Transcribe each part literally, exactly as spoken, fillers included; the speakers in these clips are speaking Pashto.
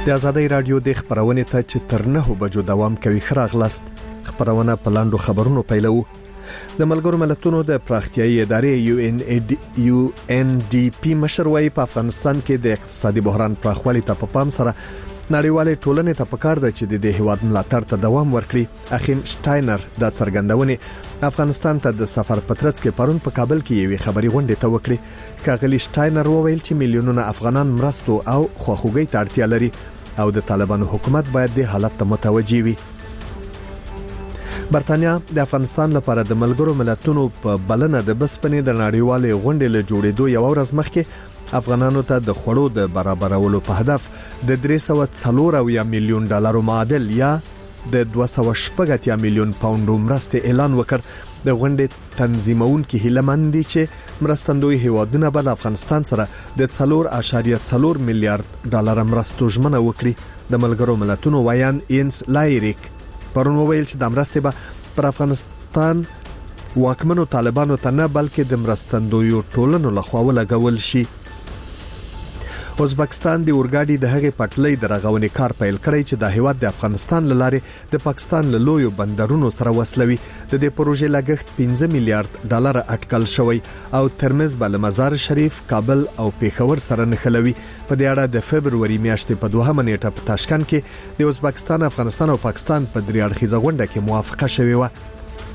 د ازادۍ رادیو د خبرونې ته چې تر نه بجو دوام کوي خراغلست خبرونه په لاندو خبرونو پیلو. د ملګرو ملتونو د پراختیایي ادارې یو ان یو ان ډي پی مشر وايي په افغانستان کې د اقتصادي بحران پراخوالي ته په پام سره نړیوالې ټولنې ته پکار ده چې د هیواد ملاتړ ته دوام ورکړي. اخیم شټاینر د څرګندونې افغانستان ته د سفر پترڅ کې پرون په کابل کې یوې خبري غونډه ته وکړي. کاغلی شټاینر وویل چې میلیونونه افغانان مرستو او خواخوږي ته اړتیا لري او د طالبانو حکومت باید د حالت ته متوجي وي. برتانیا د افغانستان لپاره د ملګرو ملتونو په بلنه د بسپنې د نړیوالې غونډې له جوړېدو یو ورځ مخکې افغانانو ته د خوړو د برابرولو په هدف د درې سوه څلور میلیون ډالرو معادل یا د دوه سوه شپږ میلیون پاونډو مرستې اعلان وکړ. د غونډې تنظیمونکو هیلمن دي چې مرستندوی هیوادونه به افغانستان سره د څلور اعشاریه څلور میلیارډ ډالر مرستو ژمنه وکړي. د ملګرو ملتونو ویان اینس لایریک پرون وویل چې د مرستې به پر افغانستان واکمنو طالبانو ته نه بلکې د مرستندویو ټولنو لخوا ولګول شي. ازبکستان د اورګاډي د هغې پټلۍ د رغونې کار پیل کړی چې د هیواد د افغانستان لارې د پاکستان له لویو بندرونو سره وصلوي. د دې پروژې لګښت پنځه میلیارډ ډالر اټکل شوی او ترمز به له مزار شریف، کابل او پیښور سره نښلوي. په دې اړه د فبرवरी میاشتې په دوهمه نیټه په تاشکند کې د ازبکستان، افغانستان او پاکستان په درې اړخیزه غونډه کې موافقه شوې و.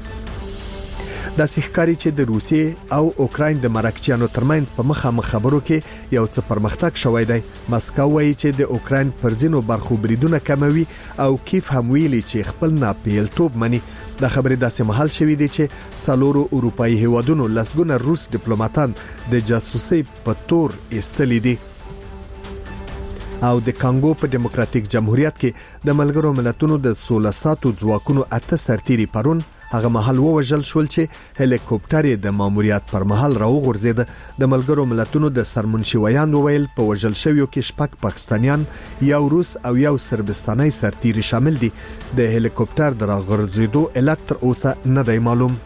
د سیخکاری چې د روسیې او اوکراین د مرکچیانو ترمنځ په مخامخ خبرو کې یو څه پرمختګ شوی دی. مسکو وایي چې د اوکراین پر ځینو برخو بریدونه کموي او کیف هم ویلي چې خپل ناپیلتوب مني. د خبرې داسې مهال شوی دی چې څلورو اروپایي هیوادونو لسګونه روس ډیپلوماټان د جاسوسي په تور ایستلي دي. او د کانګو په دیموکراتیک جمهوریت کې د ملګرو ملتونو د سوله ساتو ځواکونو اته سرتیري پرون هغه محل ووژل شول چې هلیکوپټر یې د ماموریت پر مهال راوغورځید. د ملګرو ملتونو د سرمنشي ویان وویل په وژل شویو کې شپږ پاکستانیان، یو روس او یو سربستاني سرتیري شامل دي. د هلیکوپټر د راغورځېدو علت تر اوسه نه دی معلوم.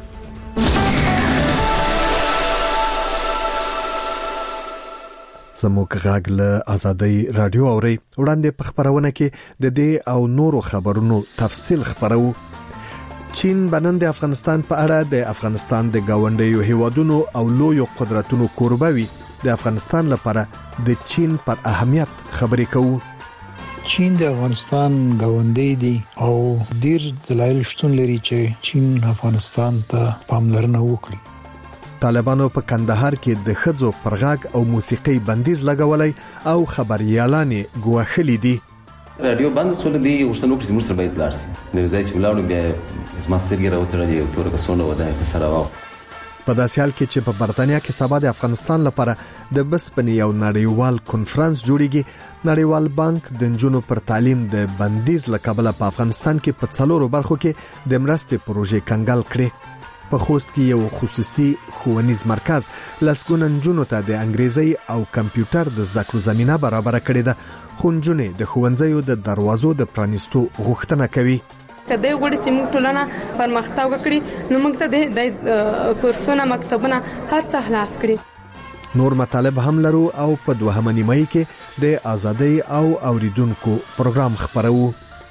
زموږ غږ له ازادۍ رادیو اوري وړاندې په خبرونه کې د دې او نورو خبرونو تفصیل خبرو. چین بنن د افغانستان په اړه د افغانستان د گاونډیو هیوادونو او لویو قدرتونو کوربه وي. د افغانستان لپاره د چین پر اهمیت خبرې کوو. چین د افغانستان گاونډی دی او ډیر دلایل شتون لري چې چین افغانستان ته پاملرنه وکړي. طالبانو په کندهار کې د خځو پرغاګ او موسیقي بندیز لګولای او خبريالان ګواخلي دي. رادیو بند سول دی وشتنو کې موږ سره باید لارسي نو ځای چې ولاړو بیا زماسترګي راوتره دی تور کسونه وځي په سره واو. په داسې حال کې چې په برتانیا کې سبا د افغانستان لپاره د بسپنې یو نړیوال کنفرانس جوړیږي. نړیوال بانک د نجونو پر تعلیم د بندیز لکبله په افغانستان کې په څلورو برخو کې د مرستې پروژې کنګال کړي. په خوست کې یو خصوصي ښوونیز مرکز لسګونه نجونو ته د انګریزي او کمپیوټر د زده کړو زمينه برابر کړې ده. خونجونه د ښوونځیو د دروازو د پرانیستو غوښتنه کوي. کله غوړي چې موږ ټولنه پرمختګ وکړي نو موږ ته د کورسونو مکتبونه هر څه خلاص کړي. نور مطالب هم لرو او په دوهمه نیمه کې د ازادۍ او اوریدونکو پروګرام خبرو.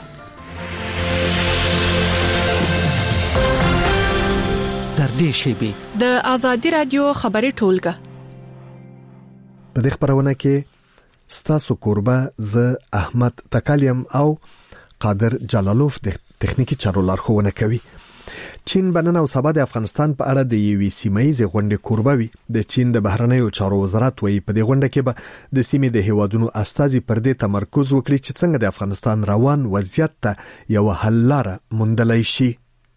تر دې شی د ازادي رادیو خبري ټولګه په دې خبرونه کې ستاسو قربه ز احمد تکالیم او قادر جلالوف د تخنیکی چارو لارښوونه کوي. چین بنن او سبا د افغانستان په اړه د یوې سیمایي غونډې قربه وي. د چین د بهرنیو چارو وزارت وایي په دې غونډه کې به د سیمې د هیوادونو استازي پر دې تمرکز وکړي چې څنګه د افغانستان روان وضعیت ته یو حل لاره موندلای شي.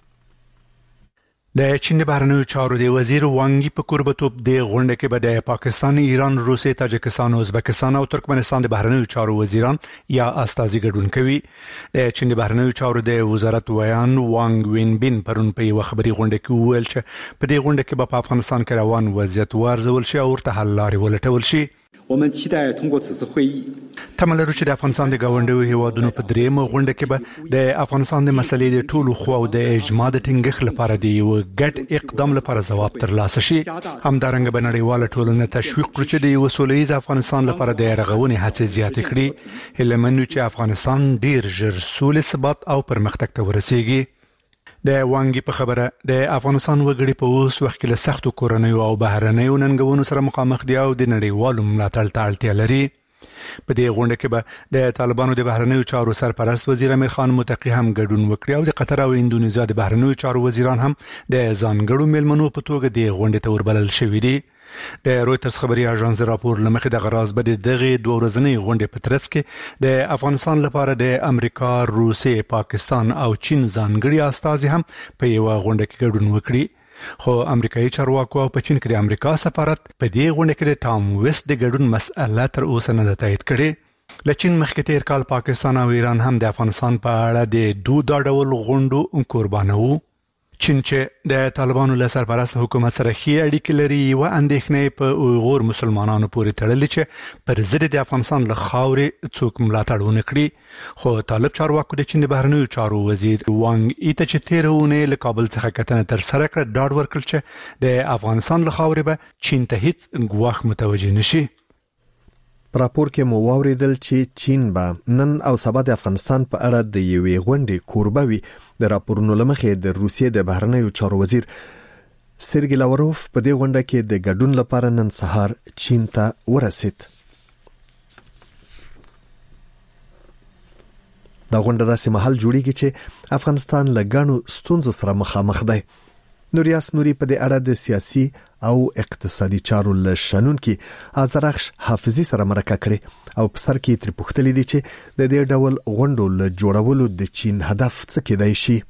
د چین بهرنیو چارو د وزیر وانګي په قربتوب د غونډه کې به د پاکستان، ایران، روسیې، تاجکستان، ازبکستان او ترکمنستان د بهرنیو چارو وزیران یا استازي ګډون کوي. د چین بهرنیو چارو د وزارت ویان وانګ وینبین پرون په یو خبري غونډه کې وویل چې په دې غونډه کې به په افغانستان کې روان وضعیت وارزول شي او ورته حل لارې ولټول شي. 我们期待通过此次会议 تملرو چې د افغانستان د گاونډیو هیوادونو په درېمه غونډه کې به د افغانستان د مسلې د ټولو خواو د اجماع د ټینګښت لپاره د یو ګډ اقدام لپاره ځواب ترلاسه شي. همدارنګه به نړیواله ټولنه تشویق کړي چې د یو سولهییز افغانستان لپاره د رغونې هڅې زیاتې کړي. هیله منو چې افغانستان ډیر ژر سولې، ثبات او پرمختګ ته ورسیږي. د وانګي په خبره د افغانستان وګړي په اوس وخت کې له سختو کورنیو او بهرنیو ننګونو سره مخامخ دي او د نړیوالو ملاتړ ته اړتیا لري. په دې غونډه کې به د طالبانو د بهرنیو چارو سرپرست وزیر امیر خان متقی هم ګډون وکړي او د قطر او اندونیزیا د بهرنیو چارو وزیران هم د ځانګړو میلمنو په توګه د غونډې ته وربلل شوي دي. د رويټرز خبري اژانس راپور لمخې د غراز بده دغه دوه ورځنۍ غونډې په ترڅ کې د افغانستان لپاره د امریکا، روسیې، پاکستان او چین ځانګړي استازي هم په یو غونډه کې ګډون وکړي. خو امریکایي چارواکو په چین کې د امریکا سفارت په دې غونډه کې د ټام ویست د ګډون مسأله تر اوسه نه تایید کړي. له چین مخکې تیر کال پاکستان او ایران هم د افغانستان په اړه د دوه ډول غونډو قربانه وو. چین چې د طالبانو له سرپرست حکومت سره ښې اړیکې لري، یو اندېښنې په اوغور مسلمانانو پورې تړلې چې پر ضد د افغانستان له خاورې څوک ملاتړ ونه کړي. خو طالب چارواکو د چین د بهرنیو چارو وزیر وانګ ای ته چې تېره اونۍ له کابل څخه کتنه ترسره کړه ډاډ ورکړ چې د افغانستان له خاورې به چین ته هیڅ ګواښ متوجه نشي. راپور کې مو واوریدل چې چین به نن او سبا د افغانستان په اړه د یوې غونډې کوربه وي. د راپورونو لمخې د روسیې د بهرنیو چارو وزیر سرګی لاوروف په دې غونډه کې د ګډون لپاره نن سهار چین ته ورسید. دا غونډه داسې مهال جوړیږي چې افغانستان له ګڼو ستونزو سره مخامخ دی. نوریاس نوري په دې اړه د سیاسي او اقتصادي چارو له شنونکي ازرخش حافظي سره مرکه کړي او په سر کې تر پوښتلې دي چې د دې ډول غونډو له جوړولو د چین هدف څه کېدای شي.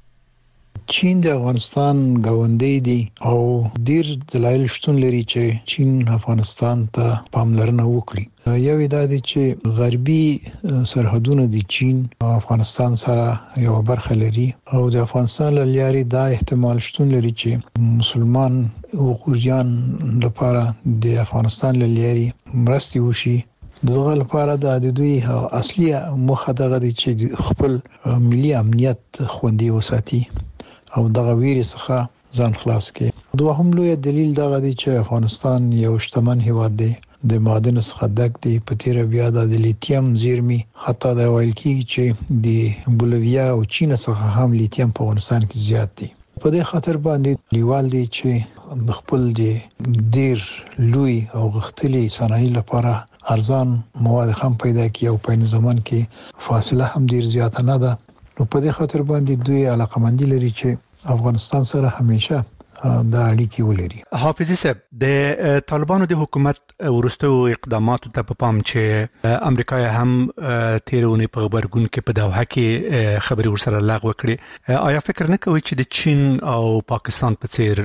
چین د افغانستان ګاونډی دی او ډیر دلایل شتون لري چې چین افغانستان ته پاملرنه وکړي. یو دا دی چې غربي سرحدونه د چین او افغانستان سره یو برخه لري او د افغانستان لاري دا احتمال شتون لري چې مسلمان او غوریان لپاره د افغانستان لاري مرستي وشي. دغه لپاره د دوی اصلي مخه دغه دی چې خپل ملي امنیت خوندي وساتي او دغه ویری څخه ځان خلاص کړي. دوه هم لوی دلیل دغه دی چې افغانستان یو شتمن هیواد دی، د معدن څخه ډک دی. په تیر بیا د لیتیم زیرمي حتی د ویل کېږي چې د بولیویا او چین څخه هم لیتیم په افغانستان کې زیات دی. په دې خاطر باندې لیوال دی چې د خپل د ډیر لوی او غختلي صنایع لپاره ارزان مواد هم پیدا کړي او په زمان کې فاصله هم ډیر زیات نه ده. نو په دې خاطر باندې دوی علاقمندي لري چې افغانستان سره همیشه د اړیکې ولري. حافظي صاحب، د طالبانو د حکومت ورستو اقداماتو ته په پام چې امریکا هم تیرونی په خبرګون کې په دوحه کې خبري ورسره لغوه کړې، آیا فکر نه کوي چې د چین او پاکستان په څیر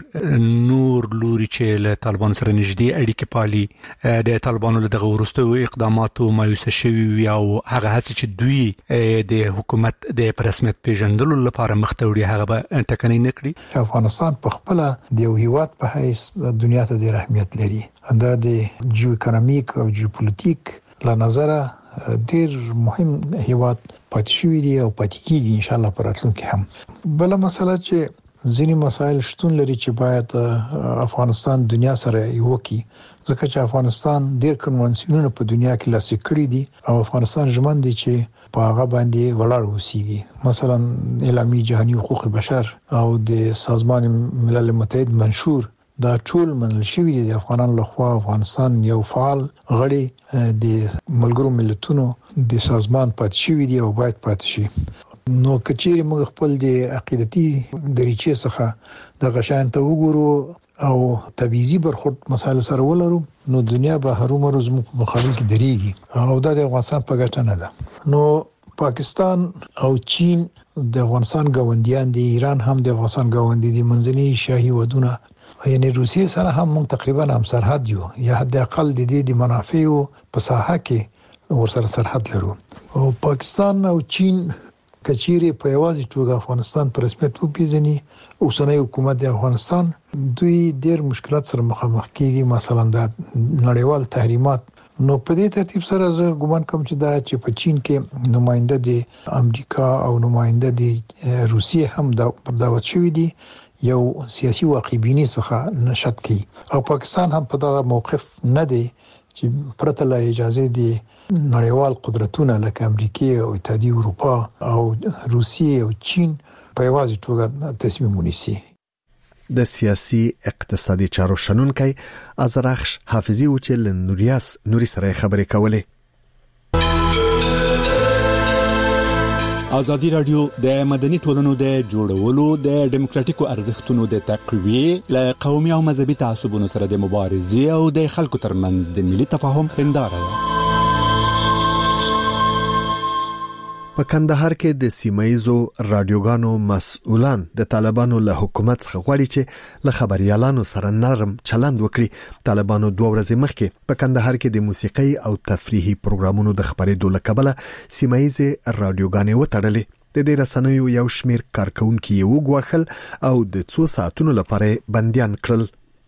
نور لوري چې له طالبانو سره نږدې اړیکې پالي د طالبانو له دغه ورستو اقداماتو مایوس شوي وي او هغه هڅه چې دوی د حکومت د رسمیت پیژندلو لپاره مختوړي هغه به ټکنۍ نه کړي؟ افغانستان په خپل د یو هیواد په حیث دنیا ته ډیر اهمیت لري. دا د جیو اکونومیک او جیو پولیټیک له نظره ډیر مهم هیواد پاتې شوی دی او پاتې کیږي ان شاء الله په راتلونکي هم. بل مسله چې ځینی مسایل شتون لري چې باید افغانستان دنیا سره یو کی، ځکه چې افغانستان ډیر کنوانسیونونه په دنیا کې لاسلیک کړي دي او افغانستان ژمن دی چې په هغه باندې ولاړ اوسېږي. مثلا اعلامیه جهاني حقوق بشر او د سازمان ملل متحد منشور دا ټول منل شوی دی. د افغانانو لخوا افغانستان یو فعال غړی د ملګرو ملتونو د سازمان پاتې شوی دی او باید پاتې شي. نو کچېری موږ خپل د عقیدتي دریچې څخه د غشان ته وګورو او تبعیضي برخورد مسایل سره ولرو، نو دنیا به هرومرو زموږ په مقابل کې دریږي او دا د افغانستان په ګټه نه ده. نو پاکستان او چین د افغانستان ګاونډیان دي، ایران هم د افغانستان ګاونډي دي، منځني شاهي ودونه یعنی روسیې سره هم موږ تقریبا هم سرحد یو یا حد اقل د دې د منافعو په ساحه کې ورسره سرحد لرو. او پاکستان او چین کچيري په یوازې توګه افغانستان پر رسمیت وپیژني، اوسنۍ حکومت د افغانستان دوی ډېر مشکلات سره مخامخ کیږي. مثلا د نړیوال تحریمات نو په دې ترتیب سره زه ګومان کوم چې دا چې په چین کې نماینده دي امریکا او نماینده دي روسیه هم دا دعوت شوی دي یو سیاسي واقعبینی څخه نشد کوي او پاکستان هم په دا موقف نه دی چې پرته له اجازه دي نړیوال قدرتونه لکه امریکا او اتحادیه اروپا او روسیه او چین په یوازې توګه تصمیم ونیسي. د سیاسي اقتصادي چارو شنونکي ازرخش حافظي او چې نوریاس نوري سره خبرې کولې. ازادي رادیو د مدني ټولنو د جوړولو د ډیموکراتیکو ارزښتونو د تقویه له قومي او مذهبي تعصبونو سره د مبارزې او د خلکو ترمنځ د ملي تفاهم هنداره ده. په کندهار کې د سیمایزو رادیوګانو مسؤلان د طالبانو له حکومت څخه غواړي چې له خبريالانو سره نرم چلند وکړي. طالبانو دوه ورځې مخکې په کندهار کې د موسیقي او تفریحي پروګرامونو د خبرېدو لکبله سیمایزي رادیوګانې وټړلې. د دې رسنیو یو شمیر کارکونکو یې وګواخل او د څو ساعتونو لپاره بنديان کړل.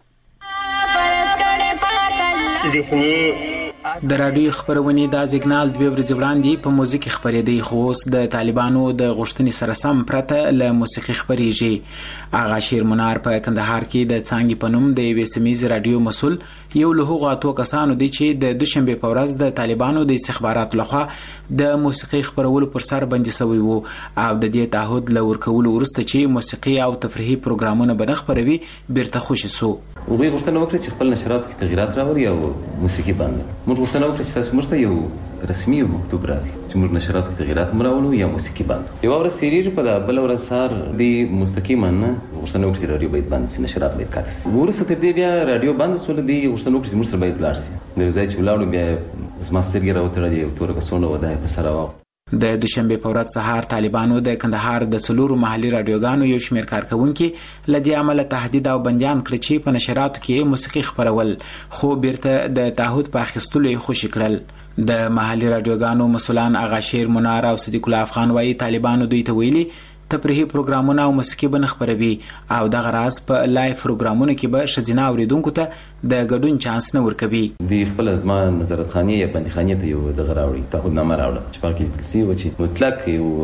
ذهني د رادیو خبرونه د سیګنال د ورځې وړاندې په موزیک خبرېدې خو اوس د طالبانو د غوښتنې سره سم پرته له موسیقي خبرېږي. آغا شیر منار په کندهار کې د څنګه په نوم د وې سیمایز رادیو مسول یو له هغو اتو کسانو دی چې د دوشنبه په ورځ د طالبانو د استخباراتو لخوا د موسیقي خبرولو پر سر بندي شوی وو او د دې تعهد له ورکولو وروسته چې موسیقي او تفریحي پروګرامونه به خبروي بیرته خوشی سو. وګړي غوښتنه وکړه چې خپل نشرات کې تغیرات راوړي او موسیقي باندې موږ غوښتنه وکړه چې تاسو موږ ته یو رسمي مکتوب راکړي چې موږ نشرات کې تغیرات مراولو یا موسیقي باندې یو ورځ سریری په د بل ورځ سار د مستقیما غوښتنه وکړه چې رادیو باید باندې نشرات باید کاته ورسته تر دې بیا رادیو باندې سول دی غوښتنه وکړه چې موږ سره باید لاړ شي د ځای چې ولاړو بیا زماسترګي راوتل دی تور کسونه ودای په سره واو. د دوشنبه په ورځ سهار طالبانو د کندهار د څلورو محلي رادیوګانو یو شمېر کارکونکو لدی عمل تهدید او بنديان کړ چې په نشراتو کې موسیقي خبرول خو بیرته د تعهد په اخیستلو خوشی کړل. د محلي رادیوګانو مسولان آغا شیر منار او صدیق الله افغان وايي طالبانو دوی ته ویلي تفریحي پروګرامونه او موسیقي به خبروي او د غراس په لایف پروګرامونو کې به شذینا اوریدونکو ته د ګډون چانس نه ورکوي. د خپل ازمان نظارت خانه یا بندخانه ته یو د غراوړي ته نه مراوړه چې پاکي سی و چې مطلق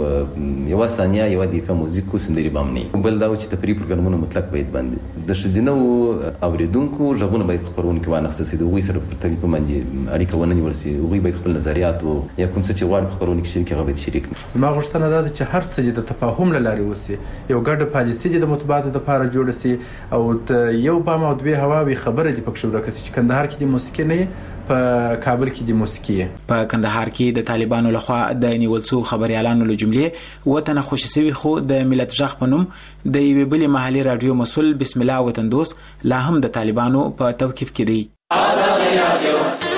یو یو ثانیه یو د کوم موزیکو سندري باندې بل دا چې تفریحي پروګرامونه مطلق باید باندې د شذینا اوریدونکو ژغونه باید خبرونه کې وانه خصوصي دوی سره په ټلیفون باندې اړیکه ونه نیولسي دوی باید خپل نظریات او یا کوم څه چې غواړي خبرونه کې شریک غوښتي شریک. زما غوښتنه ده چې هر څه د تفاهم لاري وسی یو ګډه پالیسي د مطبوعاتو د لپاره جوړ شي او د یو بام او دوی هواوي خبره دي پکښ ورکه چې کندهار کې د موسیقي نه په کابل کې د موسیقي په کندهار کې د طالبانو لخوا د نیول څو خبريالانو له جملې وطن خوشسوي خو د ملت ژغ پنوم د یو بل محلي رادیو مسول بسم الله وطن دوست لا هم د طالبانو په توقيف کې دي. آزادي رادیو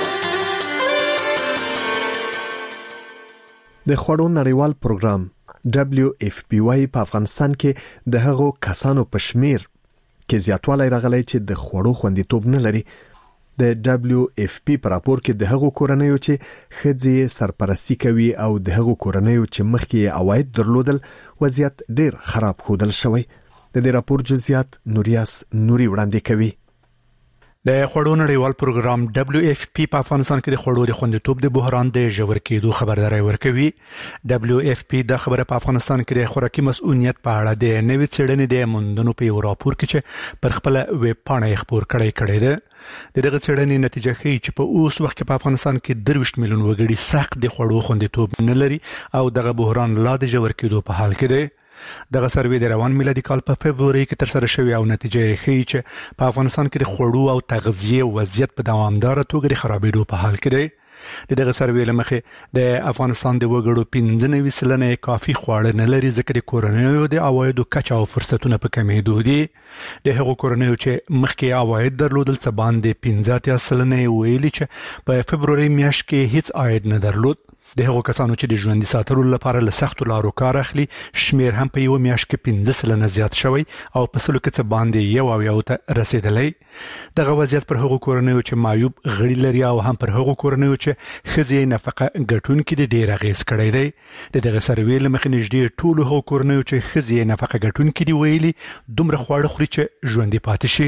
د خوړو نړیوال پروګرام دبليو اف پی واي په افغانستان کې د هغو کسانو په شمیر کې زیاتوالی راغلی چې د خوړو خوندیتوب نه لري. د دبليو اف پی په راپور کې د هغو کورنیو چې ښځې سرپرستی کوي او د هغو کورنیو چې مخکې عواید درلودل وضعیت ډیر خراب ښودل شوی. د دې راپور جزئیات نوریاس نوري وړاندې کوي. د خوړو نړیوال پروګرام دبليو اف پی په افغانستان کې د خوړو د خوندیتوب د بحران د ژور کېدو خبرداري ورکوي. دبليو اف پی د خبره په افغانستان کې د خوراکي مسؤلیت په اړه د نوې څېړنې د موندنو په یو راپور کې چې پر خپل ویب پاڼه خبر کړی کړی ده. د دغه څېړنې نتیجه ښیي چې په اوس وخت کې په افغانستان کې درویشت میلیون وګړي سخت د خوړو خوندیتوب نه لري او دغه بحران لا د ژور کېدو په حال کې دی. دغه سروې د روان میلادي کال په فبروري کې تر سره شوی او نتیجه یې ښیي چې په افغانستان کې د خوړو او تغذیه وضعیت په دوامدار توګه د خرابېدو په حال کې دی. دغه سروې لمخې د افغانستان د وګړو پنځه نوي سلنه کافي خواړه نه لري ځکه د کورنیو د عوایدو کچه او فرصتونه په کمېدو دي. د هغو کورنیو چې مخکې عواید درلودل څه باندې پنځه اتیا سلنه ویلي چې په فبروري میاشت کې هیڅ عاید نه درلود. د هغو کسانو چې د ژوندۍ ساتلو لپاره له سختو لارو کار اخلي شمیر هم په یو میاشت کې پنځه سلنه زیات شوی او په سلو کې څه باندې یو او یو ته رسیدلی. دغه وضعیت پر هغو کورنیو چې معیوب غړي لري او هم پر هغو کورنیو چې ښځې نفقه ګټونکي دي ډېر اغېز کړی دی. د دغه سروې له مخې نږدې ټولو هغو کورنیو چې ښځې نفقه ګټونکي دي ویلي دومره خواړه خوري چې ژوندي پاتې شي.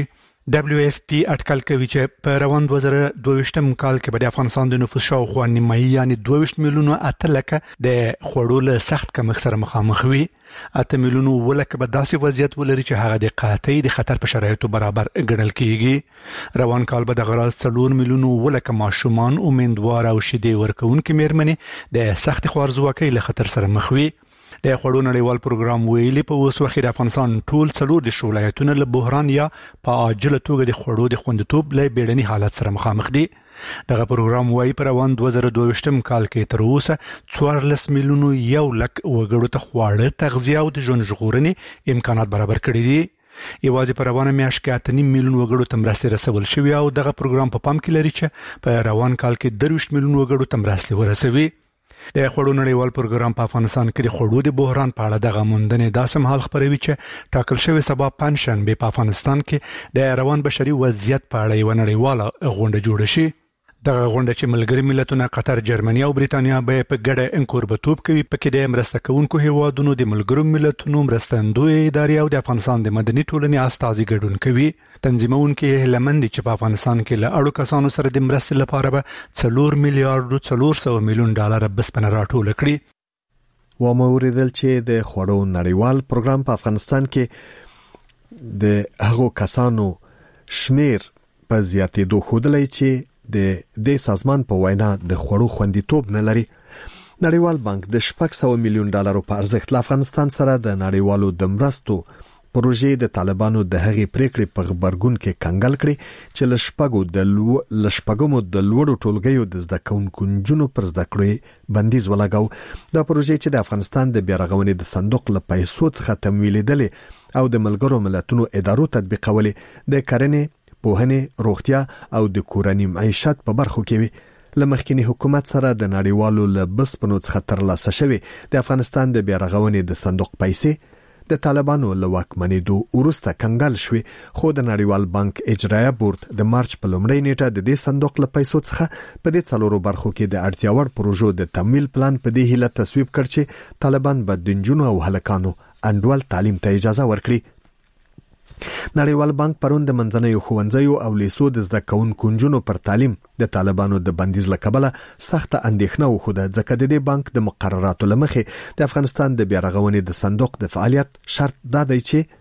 دبليو اف پی اټکل کوي چې په روان دوه زره دوه ویشتم کال کې به د افغانستان د نفوس شاوخوا نیمایي یعنی دوه ویشت میلیونو اته لکه د خوړو له سخت کمښت سره مخامخ وي. اته میلیونو ولکه به داسې وضعیت ولري چې هغه د قحطۍ د خطر په شرایطو برابر ګڼل کیږي. روان کال به د غراض څلور میلیونو ولکه ماشومان امیندوار او شیدې ورکوونکې میرمنې د سخت خوارځواکۍ له خطر سره مخ وي. د خوړو نړیوال پروګرام ویلي په اوس وخت د افغانستان ټول څلور د ولایتونه له بحران یا په عاجله توګه د خوړو د خوندیتوب له بیړني حالت سره مخامخ دي. دغه پروګرام وايي په روان دوه زره دوه ویشتم کال کې تر اوسه څوارلس میلیونو یو لک وګړو ته خواړه، تغذیه او د ژوند ژغورنې امکانات برابر کړي دي. یوازې په روانه میاشت کې اته نیم میلیون وګړو ته مرستې رسول شوي او دغه پروګرام په پام کې لري چې په روان کال کې درویشت میلیون وګړو ته مرستې ورسوي. د خوړو نړیوال پروګرام په افغانستان کې د خوړو د بحران په اړه دغه موندنې داسې مهال خبروي چې ټاکل شوی سبا پنځشنبه په افغانستان کې د روان بشري وضعیت په اړه یو نړیواله غونډه جوړه شي. دغه غونډه چې ملګري ملتونه قطر، جرمني او بریتانیا به په ګډه انکوربتوب کوي، پکې د مرسته کوونکو هیوادونو د ملګرو ملتونو مرستندوی ادارې او د افغانستان د مدني ټولنې استازي ګډون کوي. تنظیمونکو هیلمند چې په افغانستان کې له اړو کسانو سره د مرستې لپاره به څلور میلیارډ څلور سوه میلیون ډالر بسپنه راټول کړي. و ما اوریدل چې د خوړو نړیوال پروګرام په افغانستان کې د هغو کسانو شمیر په زیاتېدو ښودلی چې د دې سازمان په وینا د خوړو خوندیتوب نه لري. نړیوال بانک د شپږ سوه میلیون ډالرو په ارزښت له افغانستان سره د نړیوالو د مرستو پروژې د طالبانو د هغې پریکړې په غبرګون کې کنګل کړي چې له شپږو د لو لشپږمو د لوړو ټولګیو د زده کوونکو نجونو پر زده کړې بندیز ولګاو. دا پروژې چې د افغانستان د بیارغونې د صندوق له پیسو څخه تمویلېدلې او د ملګرو ملتونو ادارو تطبیقولې د کرنې، پوهنې، روغتیا او د کورنۍ معیشت په برخو کې وي. لمخکینی حکومت سره د نړیوالو له بسپنو څخه ترلاسه شوی د افغانستان د بیارغونې د صندوق پیسې د طالبانو له واکمنېدو وروسته کنګل شوې، خو د نړیوال بانک اجرایه بورډ د مارچ په لومړۍ نیټه د دې صندوق له پیسو څخه په دې څلورو برخو کې د اړتیا وړ پروژو د تمویل پلان په دې هیله تصویب کړ چې طالبان به د نجونو او هلکانو انډول تعلیم ته اجازه ورکړي. نړیوال بانک پرون د منځنیو ښوونځیو او لیسو د زده کوونکو نجونو پر تعلیم د طالبانو د بندیز له کبله سخته اندېښنه وښوده، ځکه د دې بانک د مقرراتو له مخې د افغانستان د بیارغونې د صندوق د فعالیت شرط دا دی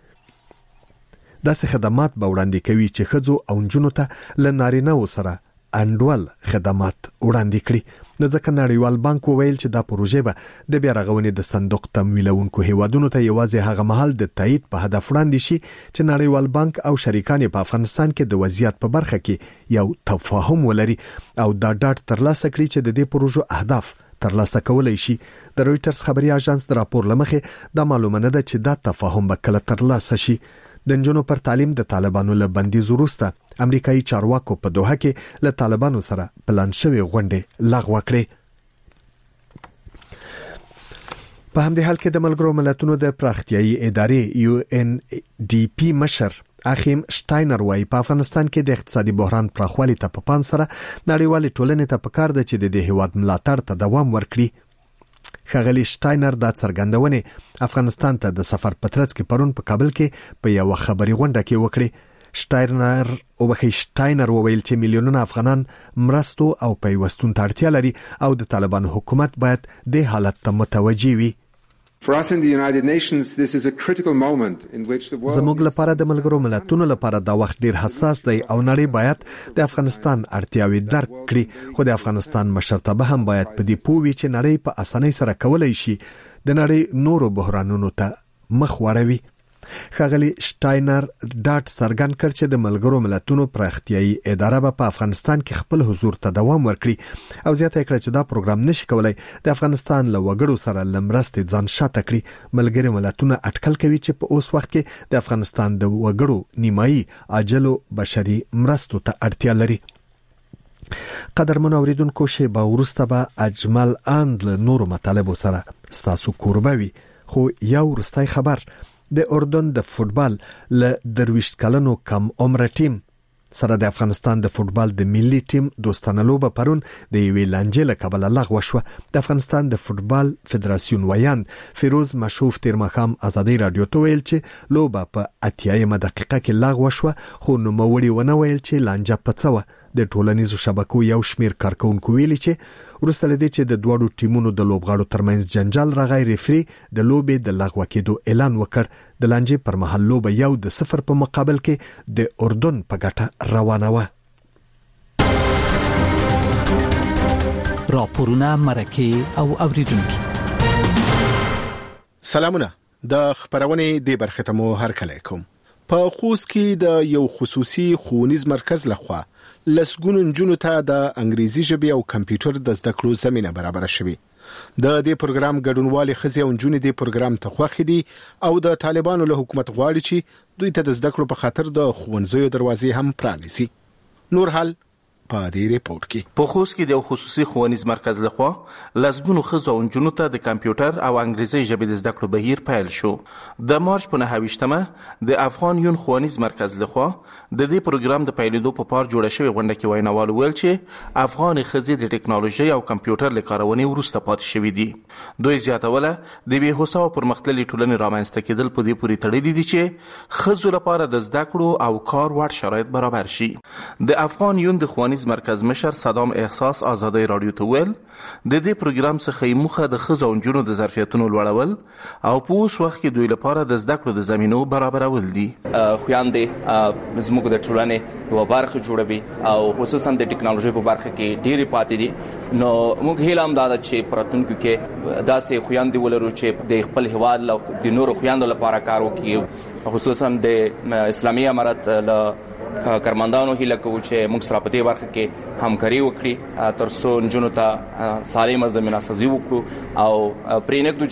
چې داسې خدمات به وړاندې کوي چې ښځو او نجونو ته له نارینه‌و سره انډول خدمات وړاندې کړي. نو ځکه نړیوال بانک وویل چې دا پروژې به د بیارغونې د صندوق تمویلونکو هیوادونو ته یوازې هغه مهال د تایید په هدف وړاندې شي چې نړیوال بانک او شریکان په افغانستان کې د وضعیت په برخه کې یو تفاهم ولري او دا ډاډ ترلاسه کړي چې د دې پروژو اهداف ترلاسه کولای شي. د رويټرز خبري اژانس د راپور لمخې دا معلومه نه ده چې دا تفاهم به کله ترلاسه شي. د نجونو پر تعلیم د طالبانو له بندیز وروسته امریکایي چارواکو په دوحه کې له طالبانو سره پلان شوی غونډې لغوه کړې. په همدې حال کې د ملګرو ملتونو د پراختیایي ادارې یو ان ډي پی مشر اخیم شټاینر وايي په افغانستان کې د اقتصادي بحران پراخوالي ته په پام سره نړیوالې ټولنې ته پکار ده چې د دې هیواد ملاتړ ته دوام ورکړي. ښاغلي شټاینر دا څرګندونې افغانستان ته د سفر په ترڅ کې پرون په کابل کې په یو خبري غونډه کې وکړي. شټاینر او بخي شټاینر وویل چې میلیونونه افغانان مرستو او پیوستون ته اړتیا لري او د طالبانو حکومت باید د حالت ته متوجي وي. زموږ لپاره د ملګرو ملتونو لپاره دا وخت ډیر حساس دی او نړۍ باید د افغانستان اړتیاوې درک کړي، خو د افغانستان مشرتابه هم باید په دې پوه وي چې نړۍ په اسانۍ سره کولای شي د نړۍ نورو بحرانونو ته مخ واړوي. ښاغلي شټاینر ډاټ څرګند کړ چې د ملګرو ملتونو پراختیایي اداره به په افغانستان کې خپل حضور ته دوام ورکړي او زیاته کړه چې دا پروګرام نشي کولای د افغانستان له وګړو سره لمرستې ځان شاته کړي. ملګري ملتونه اټکل کوي چې په اوس وخت کې د افغانستان د وګړو نیمایي عاجلو بشري مرستو ته اړتیا لري. قدرمن اوریدونکو شیبه وروسته به اجمل اند له نورو مطالبو سره ستاسو کوربه وي، خو یو وروستی خبر د اردن د فوتبال له درویشت کلنو کم عمره ټیم سره د افغانستان د فوتبال د ملي ټیم دوستانه لوبه پرون د یوې لانجې له کبله لغوه شوه. د افغانستان د فوتبال فدراسیون ویاند فیروز مشوف تیر ماښام ازادي رادیو ته ویل چې لوبه په اتیایمه دقیقه کې لغوه شوه، خو نوموړي ونه ویل چې لانجه په څه وه. د ټولنیزو شبکو یو شمیر کارکونکو ویلي چې وروسته لدې چې د دوړو ټیمونو د لوبغاړو ترمنځ جنجال راغی، ریفری د لوبې د لغوه کېدو اعلان وکړ. د لانجې پر مهال لوبه یو د صفر په مقابل کې د اردن په ګټه روانه وه. راپورونه مرکه او اوریدونکو سلامونه. د خبرونې د برخه ته مو هرکلی کوم. په خوست کې د یو خصوصي ښوونیز مرکز لخوا لسګونو نجونو ته د انګریزي ژبې او کمپیوټر د زده کړو زمينه برابر شوه. د دې پروګرام ګډونوالي خزي او نجونې د پروګرام ته خوښ دي او د طالبانو له حکومت غواړي چې دوی ته د زده کړو په خاطر د ښوونځیو دروازې هم پرانیسي. نور حال په دې ریپورت کې. په خوست کې د خصوصي ښوونیز مرکز لخوا لسګونو خزو او نجونو ته د کمپیوټر او انګریزي ژبې د زده کړو بهیر پیل شو. د مارچ په نهه ویشتمه د افغان یون ښوونیز مرکز لخوا د دې پروګرام د پیلېدو په پار جوړه شوې غونډه کې ویناوال ویل چې افغان خزې د ټکنالوژي او کمپیوټر لکارونې وروسته پاتې شوې دي. دوی زیاتوله د بې هوسا او پرمختللې ټولنې رامنځته کېدل په دې پورې تړلي دي چې خزو لپاره د زده کړو او کار وړ شرایط برابر شي. د افغان یون د ښوونیز مرکز مشر صدام احساس ازادي رادیو ته ویل د دې پروګرام څخه موخه د خزو او نجونو د ظرفیتونو لوړول او په اوس وخت کې دوی لپاره د زده کړو د زمینو برابرول دي. خویاندې زموږ د ټولنې یو برخه جوړوي او خصوصا د ټکنالوژي په برخه کې ډېری پاتې دي. نو موږ هیله هم دا ده چې پراتونکو کې داسې خویاندې ولرو چې د خپل هیواد او د نورو خویاندو لپاره کار وکړي، خصوصا د اسلامي امارت له کارمندانو هیله کوو چې موږ سره په دې برخه کې همکاري وکړي ترڅو نجونو ته سالمه زمینه سازي وکړو او پرېنګدو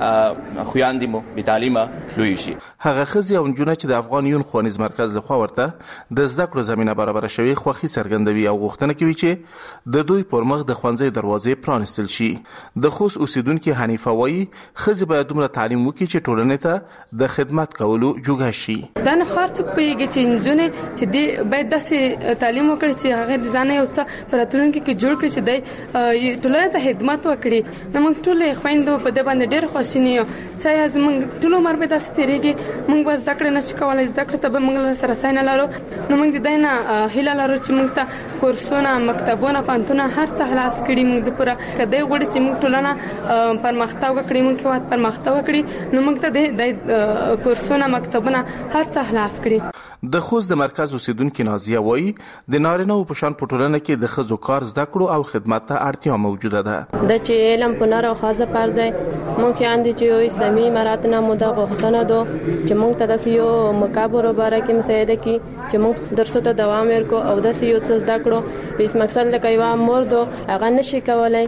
چې خویاندې مو بې تعلیمه لوی شي. هغه خزي او نجونه چې د افغان یون ښوونیز مرکز لخوا ورته د زده کړو زمینه برابر شوي خوښي څرګندوي او غوښتنه کوي چې د دوی پر مخ د ښوونځي دروازې پرانیستل شي. د خوست اوسیدونکو حنیفه وایي خزي باید دومره تعلیم وکړي چې ټولنې ته د خدمت کولو جوګه شي. دا نه خار څوک پیږي چې نجونه چې دی باید داسې تعلیم وکړي چې هغه د ځان یو څه پراتونکو کې جوړ کړي چې د ټولنې ته خدمت وکړي. نو موږ ټول خويندو په دې باندې ډېر خوشینی یو چې از موږ ټول عمر به داسې تیریږي، موږ بس ذکر نه چې کولای ذکر ته به موږ سره ساين لرو. نو موږ د دینه هیله لرو چې موږ ته کورسونه، مکتبونه، پانتونه هر څه خلاص کړي. موږ د پوره کدی غوړي چې موږ ټولنه پرمختګ وکړي، موږ هیواد پرمختګ وکړي، نو موږ ته د کورسونه، مکتبونه هر څه خلاص کړي. د خوست د مرکز اوسیدونکو نازیه وایي د نارینه او پښان په ټولنه کې د خزو کار زده کړو او خدمت ته اړتیا موجوده ده. د چې علم په نار او خاصه پر دی مونږ یاندې چې یو اسلامي امارات نه مودا غوښتنه دو چې مونږ ته د یو مکابره باره کې مساعده کی چې مونږ درسو ته دوام ورکو او د یو څه زده کړو. په مقصد لکه یو مور دو هغه نشي کولای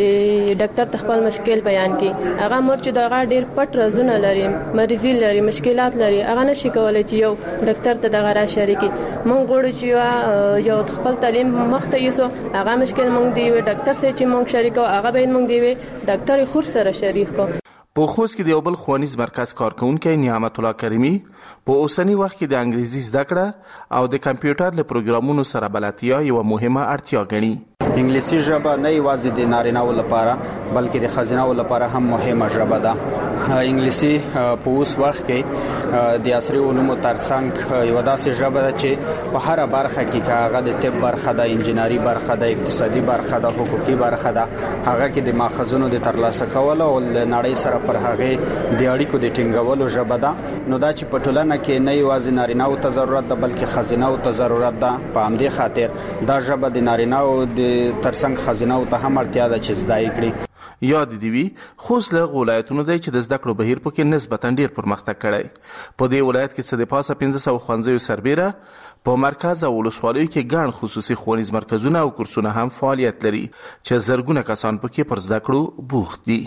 چې ډاکټر تخپل مشکل بیان کړي. هغه مور چې دغه ډیر پټ رازونه لري، مریضي لري، مشکلات لري، هغه نشي کولای چې یو ډاکټر ته دغه را شریکي. مونږ غواړو چې یو خپل تعلیم مخته یوسو، هغه مشکل مونږ دی ډاکټر سره چې مونږ شریکو، هغه به مونږ دی ډاکټر خور سره شریک کو. په خوست کې د یو بل ښوونیز مرکز کارکونکي نعمت الله کریمی په اوسنی وخت کې د انګریزي زده کړه او د کمپیوټر له پروګرامونو سره بلدتیا یو مهمه اړتیا ګڼي. انګلیسي ژبه نه یوازې د نارینه‌و لپاره بلکې د ښځینه‌و لپاره هم مهمه ژبه ده. انګلیسي په اوس وخت کې د عصري علومو ترڅنګ یو داسې ژبه ده چې په هر برخه کې هغه د طب برخه ده، انجینری برخه ده، اقتصادي برخه ده، حقوقي برخه ده، هغه کې د ماخذونو د ترلاسه کولو او نړۍ سره پر هغه د اړیکو د ټینګولو ژبه ده. نو دا چې په ټولنه کې نه یوازې نارینه‌و ته ضرورت ده بلکې ښځینه‌و ته ضرورت ده. په همدې خاطر دا ژبه د نارینه‌و د ترڅنګ ښځینه‌و ته هم اړتیا ده چې زده کړي. یاد دی وی خوست له ولایتونو دی چې د زده کړو بهیر پکې نسبتا ډیر پرمختګ کړی. په دې ولایت کې څه د پاسه پنځه سوه ښوونځیو سربیره په مرکز او ولسوالیو کې ګڼ خصوصي ښوونیز مرکزونه او کورسونه هم فعالیت لري چې زرګونه کسان پکې پر زده کړو بوخت دي.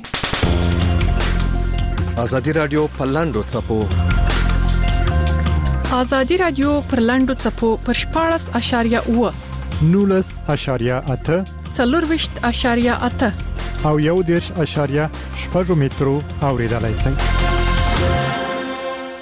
ازادي رادیو په لاندو څپو ازادي رادیو پر لاندو څپو پر شپاړس اشاریه اوه نولس اشاریه اته څلورویشت اشاریه اته او یو دیرش اشاریه شپږ مترو اوریدلای شئ.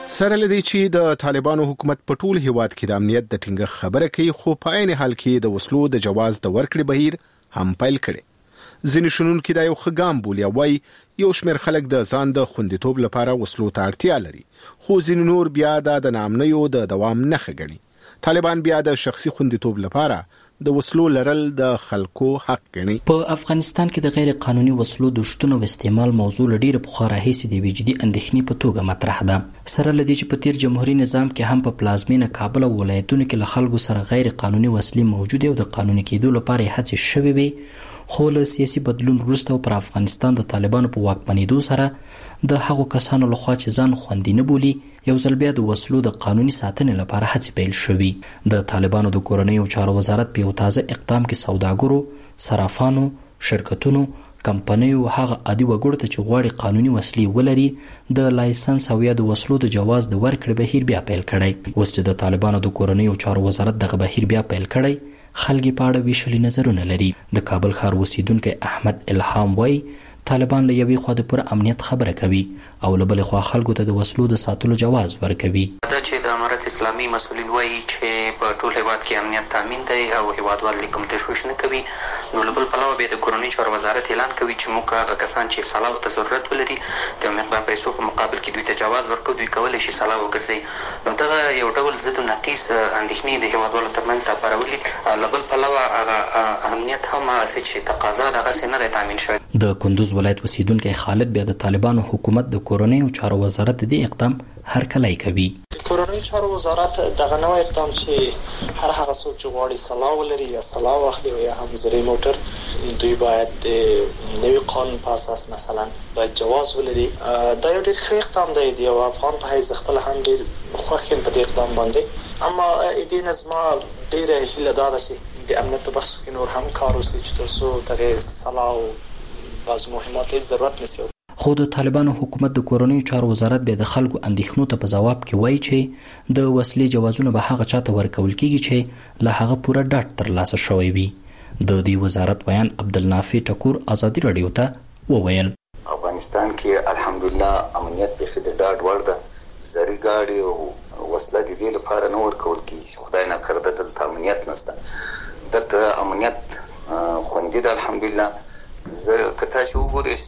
سره لدی چې د طالبانو حکومت په ټول هیواد کې د امنیت د ټینګه خبره کوي، خو په عین حال کې د وسلو د جواز د ورکړې بهیر هم پیل کړي. ځینې شنونکي دا یو ښه ګام بولي او وایي یو شمېر خلک د ځان د خوندیتوب لپاره وسلو ته اړتیا لري، خو ځینې نور بیا دا د ناامنیو د دوام نښه ګڼي. طالبان بیا د شخصي خوندیتوب لپاره د وسلو لرل د خلکو حق ګڼي. په افغانستان کې د غیر قانوني وسلو د شتون او استعمال موضوع لډیره پخوا راهیسې د وجدي اندېښنې په توګه مطرح ده. سره لدی چې په تیر جمهوریت نظام کې هم په پلازمینه کابل او ولایتونو کې له خلکو سره غیر قانوني وسلې موجود او د قانوني کېدو لپاره هڅې شوې وي، خو له سیاسي بدلون وروسته پر افغانستان د طالبانو په واکمنېدو سره د هغو کسانو لخوا چې ځان خوندي نه بولي یو ځل بیا د وسلو د قانوني ساتنې لپاره هڅې پیل شوې. د طالبانو د کورنیو چارو وزارت په یو تازه اقدام کې سوداګرو، صرافانو، شرکتونو، کمپنیو هغه عادي وګړو ته چې غواړي قانوني وسلې ولري د لایسنس او یا د وسلو د جواز د ورکړې بهیر بیا پیل کړی. اوس چې د طالبانو د کورنیو چارو وزارت دغه بهیر بیا پیل کړی، خلګي په اړه ویشلي نظرونه لري. د کابل ښار اوسیدونکی احمد الهام وایي طالبان له یوې خوا د پوره امنیت خبره کوي او له بلې خوا خلکو ته د وسلو د ساتلو جواز ورکوي. دا چې د امارت اسلامي مسؤلین وایي چې په ټول هیواد کې امنیت تامین دی او هیوادوال کوم تشویش نه کوي، نو له بل پلوه بیا د کورنۍ چارو وزارت اعلان کوي چې موږ هغه کسان چې سلاح ته ضرورت ولري د یو مقدار پیسو په مقابل کې دوی ته جواز ورکوي، دوی کولی شي سلاح وګرځي. نو دغه یو ډول ضد و نقیص اندېښنې د هیوادوالو ترمنځ راپارولي. له بل پلوه هغه امنیت هم هغسې چې تقاضا د هغسې نه دی تامین شوی. د کندوز ولایت اوسیدونکی خالد بیا د طالبانو حکومت د کورنیو چارو وزارت د اقدام هرکلی کوي. کورنیو چارو وزارت دغه نوې اقدام چې هر هغه څوک چې غواړي سلاح ولري یا سلاح واخلي یا هم زری موټر، دوی باید د نوي قانون په اساس مثلا باید جواز ولري. دا یو ډېر ښه اقدام دی. د یو افغان په حیث خپل هم ډېر خوښ یم په دې اقدام باندې، اما دې نه زما ډېره هیله دا ده چې د امنیت په بخش کې نور هم کار وشي چې تر څو دغه سلاح او بعض مهمات هیڅ ضرورت نشي. خو د طالبانو حکومت د کورنیو چارو وزارت بیا د خلکو اندېښنو ته په ځواب کې وایي چې د وسلې جوازونه به هغه چاته ورکول کیږي چې له هغه پوره ډاډ ترلاسه شوی وي. د دې وزارت بیان عبدالنافع ټکور ازادي راډیو ته وویل افغانستان کې الحمدلله امنیت به خد ډاډ ورده، زری ګاډي او وسله د دې لپاره نه ورکول کیږي. خدای نه کړه دلته امنیت نشته، دلته امنیت خوندي ده الحمدلله. زه کته چې وګورئ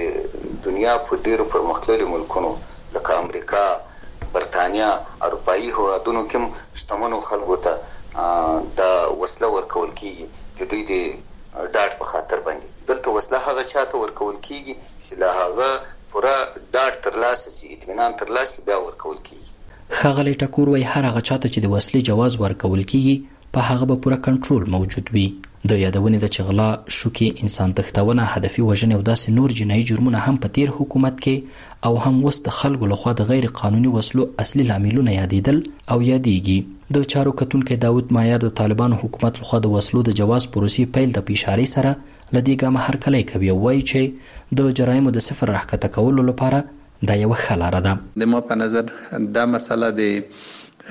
د دنیا په ډیرو پرمختللو ملکونو لکه امریکا، برتانیا، اروپایي هیوادونو کې شتمنو خلکو ته د وسله ورکول کیږي چې دوی د ډاډ په خاطر باندې. دلته وسله هغه چاته ورکول کیږي چې له هغه پوره ډاډ ترلاسه شي، اطمینان ترلاسه بیا ورکول کیږي. ښاغلی ټکور وایي هر هغه چاته چې د وسلې جواز ورکول کیږي په هغه به پوره کنټرول موجود وي. د یادونې د چې غلا، شوکې، انسان تښتونه، هدفي وژنې او داسې نور جنایي جرمونه هم په تیر حکومت کې او هم اوس د خلکو لخوا د غیر قانوني وسلو اصلي لاملونه یادېدل او یادېږي. د چارو کتونکی داود مایار د طالبانو حکومت لخوا د وسلو د جواز پروسې پیل ته په اشارې سره له دې ګامه هرکلی کوي او وایي چې د جرایمو د صفر راښکته کولو لپاره دا یوه ښه لاره ده. د ما په نظر دا مسله د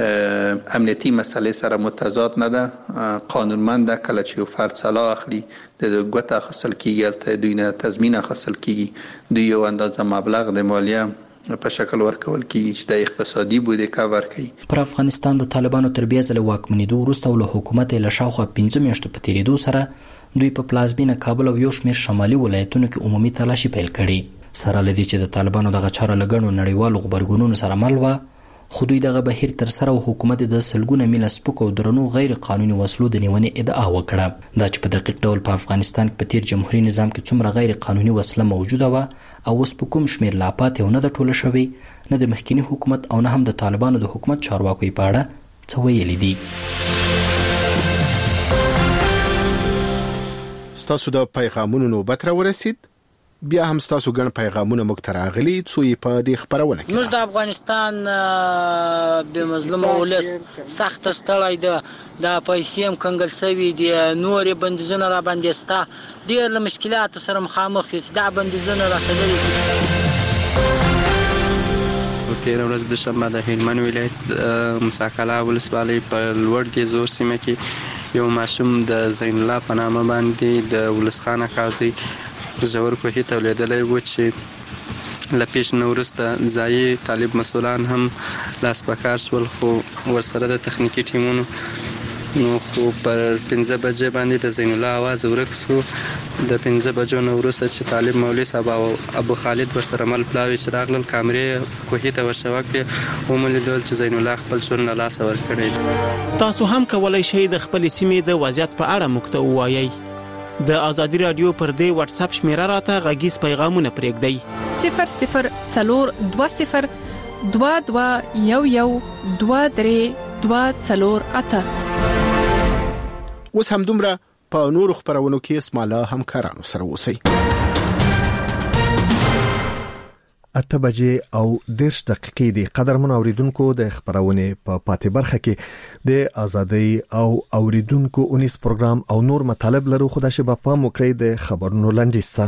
امنیتی مسئله سره متضاد نه ده، قانونمند ده. کله چې یو فرد سلاح اخلي د ګوته اخیستل کیږي، البته دوی نه تضمین اخیستل کیږي، دوی یو اندازه مبلغ د مالیه په شکل ورکول کیږي چې د اقتصادي بودیجه ورکوي. پر افغانستان د طالبانو تر بیا ځله واکمنېدو وروسته او له حکومت له شاوخوا پنځه میاشتو په تېرېدو سره دوی په پلازمینه کابل او یو شمېر شمالي ولایتونو کې عمومي تلاشي پیل کړي. سره له دې چې د طالبانو دغه چاره له ګڼو نړیوالو غبرګونونو سره مل وه، خو دوی دغه بهیر تر سره او حکومت د سلګونه میله سپکو او درنو غیر قانوني وسلو د نیونې ادعا وکړه. دا چې په دقیق ډول په افغانستان کې په تیر جمهوریت نظام کې څومره غیر قانوني وسله موجوده وه او اوس په کوم شمېر لا پاتې او نه ده ټوله شوې، نه د مخکینی حکومت او نه هم د طالبانو د حکومت چارواکو په اړه څه ویلي دي. ستاسو د پیغامونو نوبت راورسید. بیا هم ستاسو ګڼ پیغامونه موږ ته راغلي څو یې په دې خپرونه کې. موږ د افغانستان بې مظلومه ولس سخته ستړی ده، دا پیسې هم کنګل شوي دي، نورې بندیزونه را باندې شته، ډېر له مشکلاتو سره مخامخ یو چې دا بندیزونه رسېدلي دي. تېره ورځ دوشنبه د هلمند ولایت مساکله ولسوالۍ په لوړ دې زور سیمه کې یو ماشوم د زین الله په نامه باندې د ولسخانه قاضي ژور کوهي تولیدلی و چې لپیش نورسته ځایي طالب مسولان هم لاس پکار شول خو ورسره د تخنیکی ټیمونو نو خو پر پنځه بجې باندې د زین الله आवाज ورک شو د پنځه بجو نو وروسته چې طالب مولوی صاحب او ابو خالد ورسره مل پلاوي چې راغلل کامرې کوهي ته ورشوکړي وملیدل چې زین الله خپل شون له لاس ورکړي. تاسو هم کولای شئ د خپل سیمې د وضعیت په اړه موږ ته ووایئ. د آزادی رادیو پر دې واتس اپ شمیره راته غږیز پیغامونه پرېږدئ صفر صفر څلور دوه صفر دوه دوه یو یو دوه درې دوه څلور اته. اوس هم دومره په نورو خبرونو کې اسماله همکارانو سره اوسئ. اته بجې او دیرش دقیقې دی. قدرمن اوریدونکو د خبرونه په پاتې برخه کې د ازادي او اوریدونکو اونیس پروګرام او نور مطالب لرو. خو د شباب په موکړې د خبرونو لنډیسته.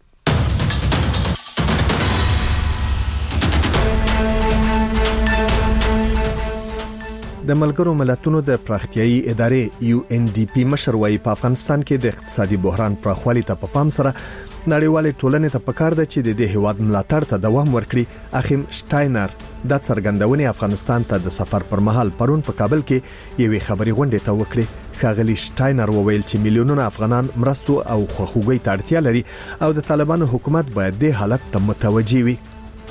د ملګرو ملتونو د پراختیايي ادارې یو ان ډي پی مشر وايي په افغانستان کې د اقتصادي بحران پراخوالي ته په پام سره نړیوالې ټولنې ته پکار ده چې د دې هیواد ملاتړ ته دوام ورکړي. اخیم شټاینر د څرګندونې افغانستان ته د سفر پر مهال پرون په کابل کې یوې خبري غونډې ته وکړي. ښاغلي شټاینر وویل چې میلیونونه افغانان مرستو او خوخوږي ته اړتیا لري او د طالبانو حکومت باید د حالت ته متوجي وي.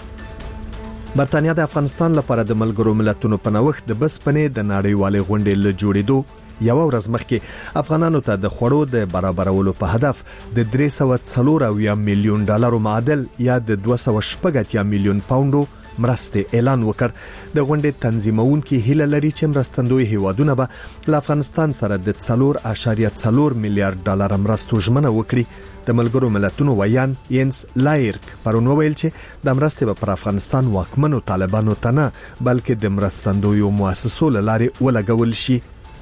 برتانیا د افغانستان لپاره د ملګرو ملتونو په نوښت د بسپنې د نړیوالې غونډې له جوړېدو یو ورځ مخکې افغانانو ته د خوړو د برابرولو په هدف د درې سوه څلور میلیون ډالرو معادل یا د دوه سوه شپږ میلیون پاونډو مرستې اعلان وکړ. د غونډې تنظیمونکو هیله لري چې مرستندوی هیوادونه به له افغانستان سره د څلور اعشاریه څلور میلیارډ ډالر مرستو ژمنه وکړي. د ملګرو ملتونو ویان ینس لایرک پرون وویل چې د مرستې په افغانستان واکمنو طالبانو ته نه بلکې د مرستندوی مؤسسو لاري ولګول شي.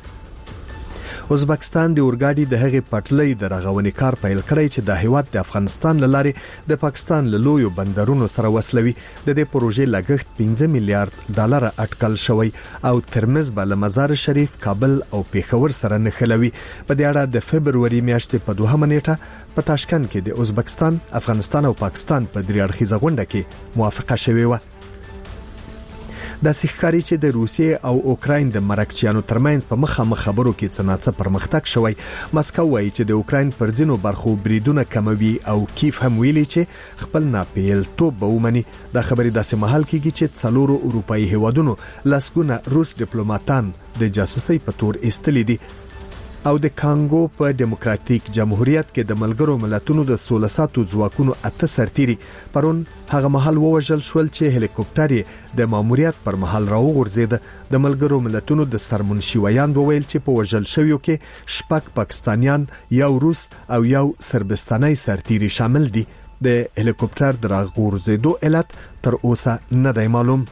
ازبکستان د اورګاډي د هغې پټلۍ د رغونې کار پیل کړی چې د هیواد د افغانستان لارې د پاکستان له لویو بندرونو سره وصلوي. د دې پروژې لګښت پنځه میلیارډ ډالر اټکل شوی او ترمز به له مزار شریف، کابل او پیښور سره نښلوي. په دې اړه د فبرवरी میاشتې په دوهمه نیټه په تاشکند کې د ازبکستان، افغانستان او پاکستان په درې اړخیزه غونډه کې موافقه شوې و. د سیخکاری چې د روسیې او اوکراین د مرکچیانو ترمنځ په مخامخ خبرو کې څناڅه پرمختګ شوی. مسکو وایي چې د اوکراین پر ځینو برخو بریدونه کموي او کیف هم ویلي چې خپل ناپیلتوب به ومني. دا خبرې داسې مهال کېږي چې څلورو اروپایي هیوادونو لسګونه روس ډیپلوماټان د جاسوسۍ په تور ایستلي دي. او د کانګو په دیموکراتیک جمهوریت کې د ملګرو ملتونو د سولې ساتو ځواکونو اته سرتیري پرون هغه محل ووژل شول چې هلیکوپټر یې د ماموریت پر محل راوغورځید. د ملګرو ملتونو د سرمنشي ویان وویل چې په وژل شویو کې شپږ پاکستانیان، یو روس او یو سربستاني سرتیري شامل دي. د هلیکوپټر د راغورځېدو علت تر اوسه نه دی معلوم.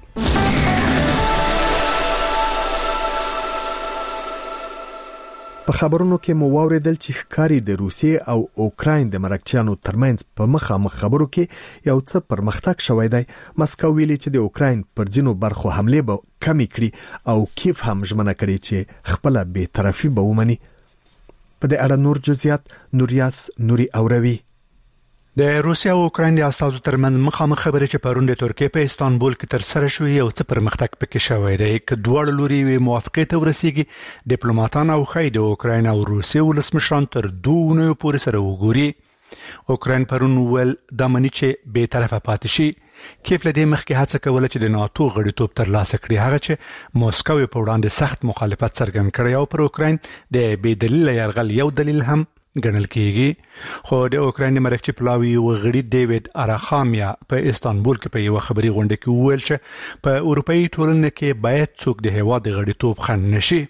په خبرونو کې مو واوریدل چې ښکاری د روسیې او اوکراین د مرکچیانو ترمنځ په مخامخ خبرو کې یو څه پرمختګ شوی دی. مسکو ویلي چې د اوکراین پر ځینو برخو حمله به کمی کړي او کیف هم ژمنه کړې چې خپل بې طرفي به ومني. په دې اړه نور جزئیات نوریاس نوري اوروي. د روسیا او اوکراین د استازو ترمنځ مخامخ خبرې چې پرون د ترکیې په استانبول کې تر سره شوې یو څه پرمختګ پکې شوی دی. ک دوه لوري موافقت ورسیږي ډیپلوماټان او خای د اوکراین او روسیې ولسمشران تر دوه پورې سره وګوري. اوکراین پرون ول د منی چې به طرفه پاتې شي. کیف له دې مخکې هڅه کوله چې د ناتو غړیتوب ترلاسه کړي، هغه چې موسکو په وړاندې سخت مخالفت څرګند کړی او پر اوکراین د بې دلیل یرغل یو دلیل هم ګڼل کېږي. خو د اوکراین مرکچی پلاوی وغړي ډیوډ اراخامیا په استانبول کې په یو خبري غونډه کې وویل چې په اروپאי ټولنه کې باید څوک د هوا د غړیتوب خنډ نشي.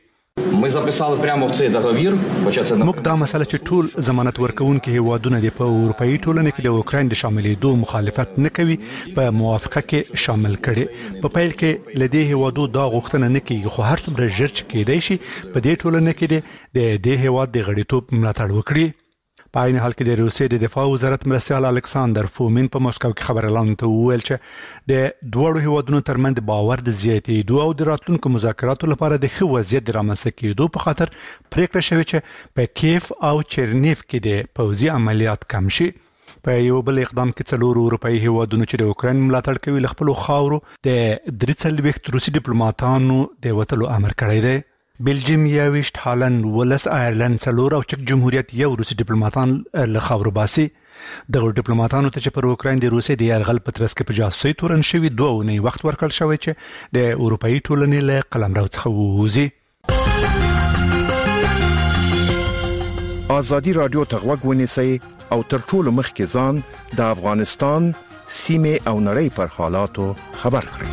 موږ دا مسله چې ټول ضمانت ورکوونکي هیوادونه د په اروپאי ټولنه کې د اوکراین د شاملېدو مخالفت نه کوي په موافقه کې شامل کړي. په پیل کې لدې هیوادو دا غوښتنه نه کیږي، خو هر څومره ژر چې کېدای شي په دې ټولنه کې د دې هیواد د غړیتوب ملاتړ وکړي. په عین حال کې د روسیې د دفاع وزارت مرستیال الکساندر فومین په مسکو کې خبر اعلان ته وویل چې د دوه هیوادونو ترمنځ باور د زیاتېدو او د راتلونکو مذاکراتو لپاره د ښه وضعیت د رامنځته کېدو په خاطر پریکړه شوې چې په کیف او چرنیف کې د پوځي عملیات کم شي. په یو بل اقدام کې څلور اروپאי هیوادونو چې د اوکرين ملاتړ کوي ل خپل خاورو د درڅلويخت روسي ډیپلوماټانو د وټلو امر کړی دی. بلجیم یويشت، هالند، ولس، آیرلند، څلور او چک جمهوریت یو روسي ډیپلوماټان له خاورو باسي. دغه ډیپلوماټانو ته چې پر اوکرين د روسي د یرغل په ترڅ کې په جاسوسي تورن شوی دوه اونۍ وخت ورکړل شوی چې د اروپאי ټولنې له قلمرو څخه ووځي. ازادي رادیو ته غوږ ونیسئ او تر ټولو مخکې ځان د افغانستان سیمه او نړۍ پر حالاتو خبر کړئ.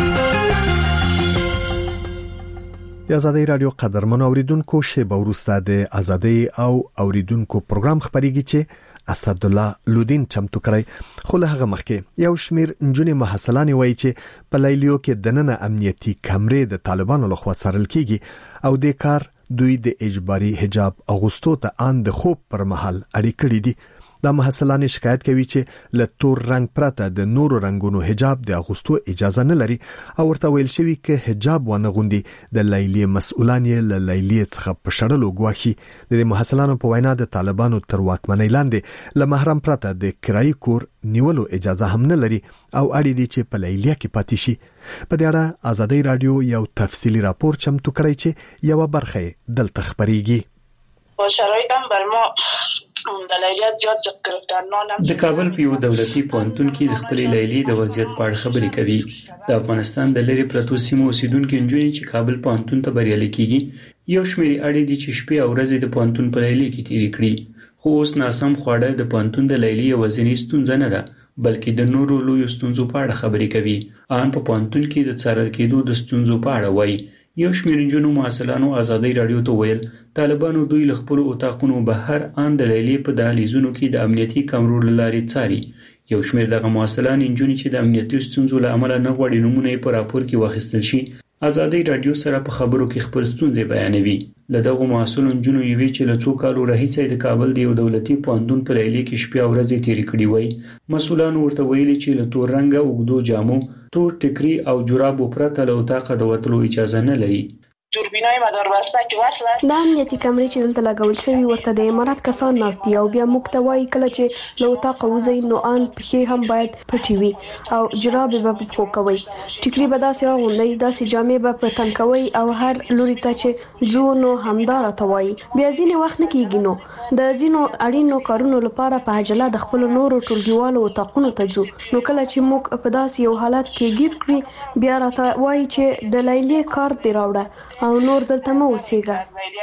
د ازادي رادیو قدرمن اوریدونکو شیبه وروسته د ازادي او اوریدونکو پروګرام خبريږي چې اسد الله لودین چمتو کړی. خو له هغه مخکې یو شمیر نجونې محصلانې وایي چې په لیلیو کې دننه امنیتي کمرې د طالبانو لخوا څارل کیږي او د کار دوی د اجباري حجاب اغوستو ته ان د خوب پر مهال اړې کړې دي. دا محصلان شکایت کوي چې له تور رنگ پرته د نورو رنگونو حجاب د اغوستو اجازه نه لري او ورته ویل شوی چې حجاب ونه غوندي د لیلی مسؤلان یې له لیلی څخه په شړلو غواخي. د محصلانو په وینا د طالبانو تر واکمنۍ لاندې له محرم پرته د کرایي کور نیولو اجازه هم نه لري او اړ دي چې په لیلی کې پاتې شي. په دې اړه ازادي رادیو یو تفصیلی راپور چمتو کړی چې یو برخه دلته خبريږي. با شرایط هم بر ما د لیلیات زیات ذکرترنان د کابل په یو دولتي پوهنتون کې د خپل لیلی د وضعیت په اړه خبرې کوي. د افغانستان د لری پرتو سیمو اوسیدونکو نجونې چې کابل پوهنتون ته بریالي کیږي یو شمېر اړې دي چې شپې او ورځې د پوهنتون په لیلی کې تیری کړي. خو اوس ناسم خواړه د پوهنتون د لیلی وزنی ستونزه نه ده بلکې د نورو لوی ستونزو په اړه خبرې کوي. ان په پوهنتون کې د څارل کېدو د ستونزو په اړه وایي. یو شمېر نجونو محصلانو ازادي رادیو ته ویل طالبانو دوی له خپل اوتاقونو بهر ان د لیلی په دهلیزونو کې د امنیتي کمرو لارې څاري. یو شمېر دغه محصلان نجونې چې د امنیتي ستونزو له امله نه غواړي نمونه په راپور کې واخیستل شي ازادي رادیو سره په خبرو کې خپل ستونزې بیانوي. له دغه محصلو نجونو یوې چې له څو کالو راهیسې د کابل د یو دولتي پوهنتون په لیلی کې شپې او ورځې تیرې کړې وای. مسؤلان ورته ویلي چې له تور رنګه اوږدو جامو، تور ټیکري او جورابو پرته له اتاقه د وتلو اجازه نه لري. دوربینای مدار بسته کې وصل د امنیتي کمرې چې دلته لګول شوی ورته د امارات کسان ناست دي او بیا موږ ته وایي کله چې له اتاقه وځي نو ان پښې هم باید پټې وي او جرابې به په پښو کوي، ټیکري به داسې اغوندئ، داسې جامې به په تن کوئ او هر لوري ته چې ځو نو همدا راته وایي. بیا ځینې وخت نه کېږي نو د ځینو اړینو کارونو لپاره په عجله د خپلو نورو ټولګیوالو اتاقونو ته ځو نو کله چې موږ په داسې یو حالت کې ګیر کړي بیا راته وایي چې د لیلی کارت دې راوړه او نور دلته مو اوسېږه.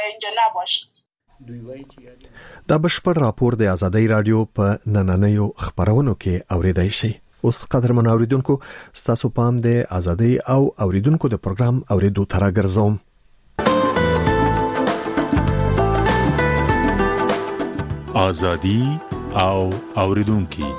دا بشپړ راپور د ازادي رادیو په نننیو خبرونو کې اوریدای شي. اوس قدرمن اوریدونکو ستاسو پام د ازادي او اوریدونکو د پروګرام اوریدو تر راګرځوم. ازادي او اوریدونکو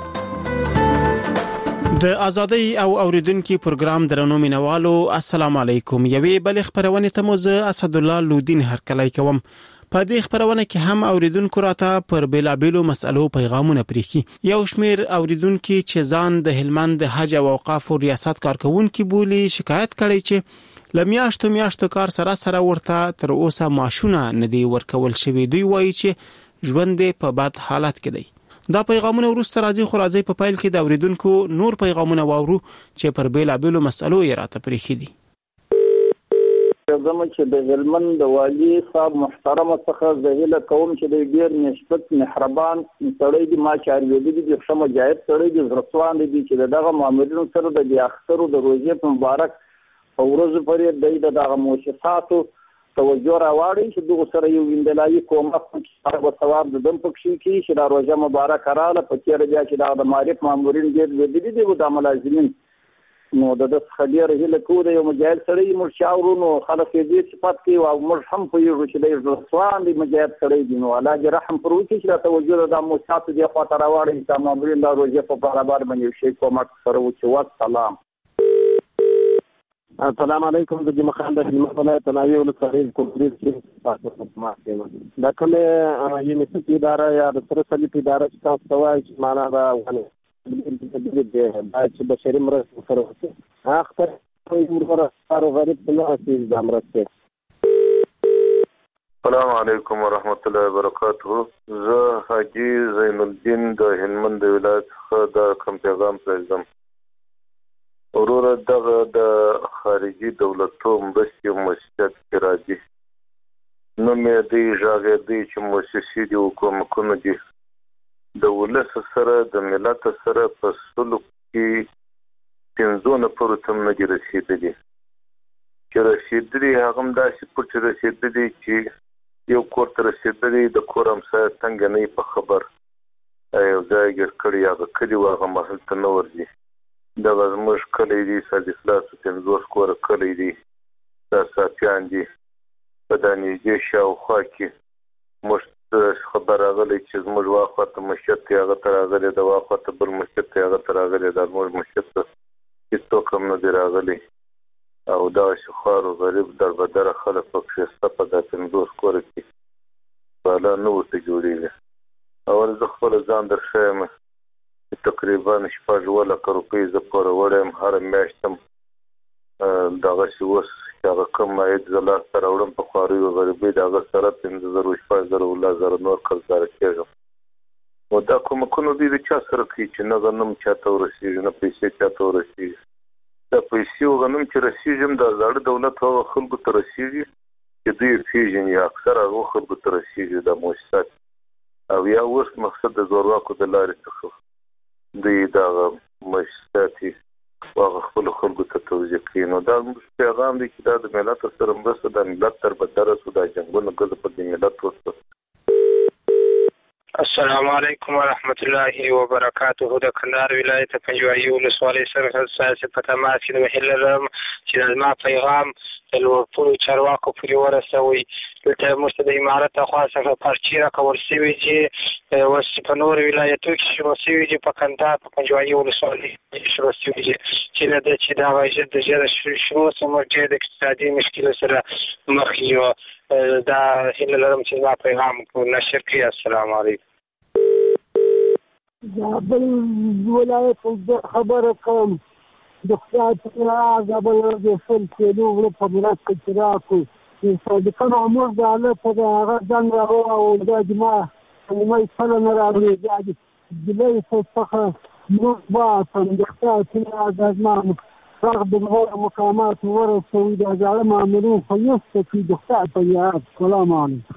د ازادي او اوریدونکو پروګرام درنو مینوالو السلام علیکم. یوې بل خبرونه ته مو زه اسد الله لودین هرکلی کوم. په دې خبرونه کې هم اوریدونکو راته پر بیلابیلو مسلو پیغامونه پریخي. یو شمیر اوریدونکو چې ځان د هلمند د حج او اوقاف ریاست کارکونکو بولی شکایت کړي چې لمیاشتو میاشتو کار سره سره ورته تر اوسه معاشونه نه دی ورکول شوی. دوی وایي چې ژوند په بد حالت کې دی. دا پیغامونه ورسته راځي خو راځي په پایل کې د اوریدونکو نور پیغامونه واورو چې پر بیلابیلو مسلو یې راته پریخي دي. زموږ چې د هلمند د والی صاحب محترم څخه زهیله کوم چې د ډیر نسبت مهربان سړی دی، ما چې اړیدلی دي ښه مجاهد سړی دی، زړسوان دی چې دغه مامورینو سره د اخترو د روزې په مبارک په ورځو پورې د دغه مؤسساتو توجه راوړي چې دغه سره یو ویندلایي کومک او ثواب د دم پکې کې چې دا روزه مبارک رااله په تیر بیا چې د معرف مامورین ډېر ودی دي او د ملازمین نو د خډیر هله کو د یو مجاهد سره مر شاورونو خلک دې صفات کې او مر هم په یو چې د ځوان دی مجاهد سره دی نو الله رحم پروي چې توجه د مؤسسات دی خاطر راوړي چې مامورین د روزه په برابر باندې شي کومک سره وچو والسلام. السلام علیکم. د جمع خان د هلمند ولایت تناوی ولسوالۍ کومریز کې تاسو په ما کې دا کومه یونیورسيټي اداره یا د سره سلیپ اداره چې تاسو ته وایي چې معنا دا ونه دا چې بشري مرسته سره وکړي اخر یو مرسته غریب نه اساس د مرسته السلام علیکم ورحمت الله وبرکاته. زه حاجی زین الدین د هلمند ولایت څخه دا کوم پیغام پرېږدم. وروره دغه د خارجي دولتو مرستې موسسات کې راځي، نو مې دی ژغې دی چې موسسې دي حکومتونه دي د ولس سره د ملت سره په سلو کې پنځو نفرو ته نه دي رسېدلي، چې رسېدلي هغه هم داسې پټ رسېدلي چې یو کور ته رسېدلی د کور همسایه څنګه نه په خبر یو ځای ګیر کړي هغه کلي و هغه محل ته نه ورځي. دغه زموږ کلی دی صادقلاس پنځوس کوره کلی دی، دا صافیان دي په دا نږدې شاوخوا کې موږ خبر راغلی چې زموږ واخوا ته مشر دی هغه ته راغلی، د واخوا ته بل مشر دی هغه ته راغلی، دا زموږ مشر ته هېڅوک هم نه دی راغلی او دغسې خوار و غریب دربدره خلک پکښې شته په دا پنځوس کوره کې بالا نه ورته جوړېږي. اول زه خپله ځان در ښیم چې تقریبا شپږ اووه لکه روپۍ زه پوره وړی یم، هره میاشت هم دغسې اوس چې هغه کوم عاید زه لاسته راوړم په خوارۍ و غریبۍ د هغه سره پنځه زره شپږ زره اوله زره نور قرضداره کېږم. نو دا کومکونه دوی د چا سره کوي چې نه غنم چا ته ورسېږي نه پیسې چا ته ورسېږي. دا پیسې او غنم چې رسېږي هم دا زاړه دولت هغه خلکو ته رسېږي چې دوی یې پېژني، اکثر هغو خلکو ته رسېږي دا موسسات، او یا اوس مقصد د زورواکو د لارې څخه دوی دغه موسسات یې هغه خپلو خلکو ته توضیح کوي. نو دا پیغام دی چې دا د ملت سره مرسته د ملت تر بدره سو دا جنګونه ګزه په د ملت وسته. السلام علیکم ورحمت الله وبرکاته. د کندهار ولایت پنجوایي ولسوالۍ سرحد سیاسي په تماس کې د هیله لرم چې زما پیغام د لوړپوړو چارواکو پورې ورسوئ. دلته موږ ته د امارت خوا څخه پارچې راکول شوي چې اوس په نورو ولایتو کې شروع شوي دي، په کندهار په پنجوایي ولسوالۍ کې شروع شوي دي چې له دې چې دغه ژر د ژره شروع سو موږ ډېر د اقتصادي مشکلو سره مخ یو. دا هیله لرم چې زما پیغام نشر کړي. السلام علیکم. زابل ولایت خبره کوم د خیاط زابل د فل کېلو له په مرسته کې راکو چې صادقانه امور د الله په هغه ځان راو او د جما مې سره نه راغلي د دې څخه نو با څنګه چې ازمان رغب الغور مقامات ورسوي د ځاله مامورین خو یې چې د خیاط په یاد. سلام علیکم.